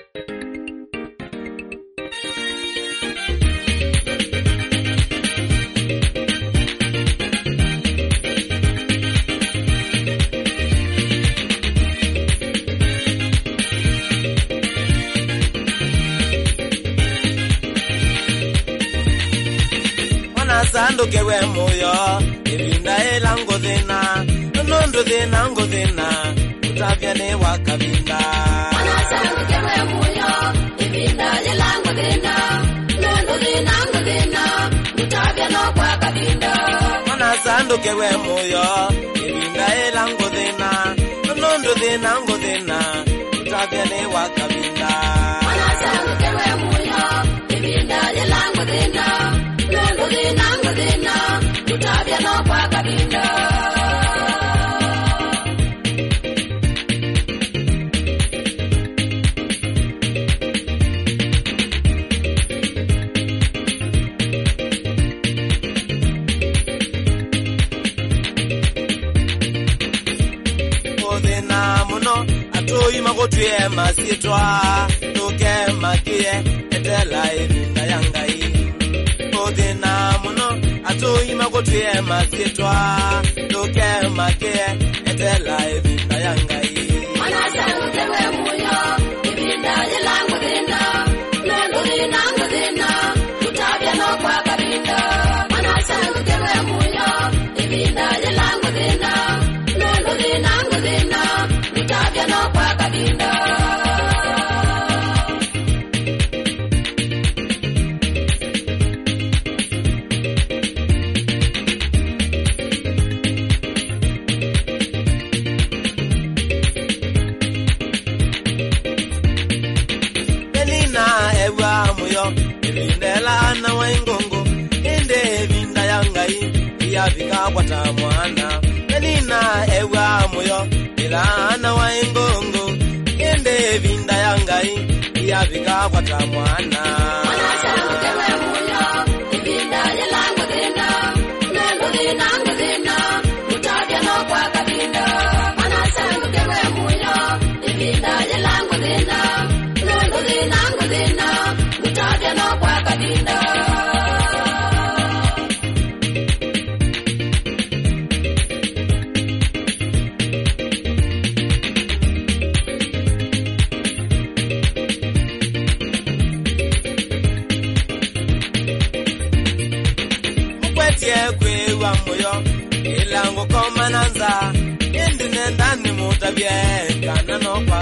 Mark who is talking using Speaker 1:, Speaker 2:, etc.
Speaker 1: Sanduke we moyo ibinda elango dena nondo dena ngodena utavya ne wakabinda
Speaker 2: Mana sanduke we moyo ibinda elango dena nondo dena ngodena utavya no wakabinda
Speaker 1: Mana sanduke we moyo ibinda elango dena nondo dena ngodena utavya ne wakabinda
Speaker 2: Mana sanduke we moyo ibinda elango dena nondo dena ngodena utavya no wakabinda
Speaker 1: Atoyi magotwe masitwa toke makie etela ibinda yangai Odena muno atoyi magotwe masitwa toke makie etela ibinda yangai
Speaker 2: Mana sanduke we moyo ibinda elango dena nondo dena ngodena utavya no wakabinda Mana sanduke we moyo ibinda elango dena nondo dena ngodena utavya no wakabinda
Speaker 1: Benina ewa muyo ibindela na waingongo inde binda yangai yavika kwata mwana Benina ewa muyo ilana waingongo inde binda yangai yavika kwata mwana
Speaker 2: Mana sanduke we moyo ibinda elango dena nondo dena ngodena utavya no wakabinda Mana sanduke we moyo ibinda elango dena nondo dena ngodena utavya no wakabinda
Speaker 1: Kwe wa moyo ilango komananza indi nendani mutabye kana no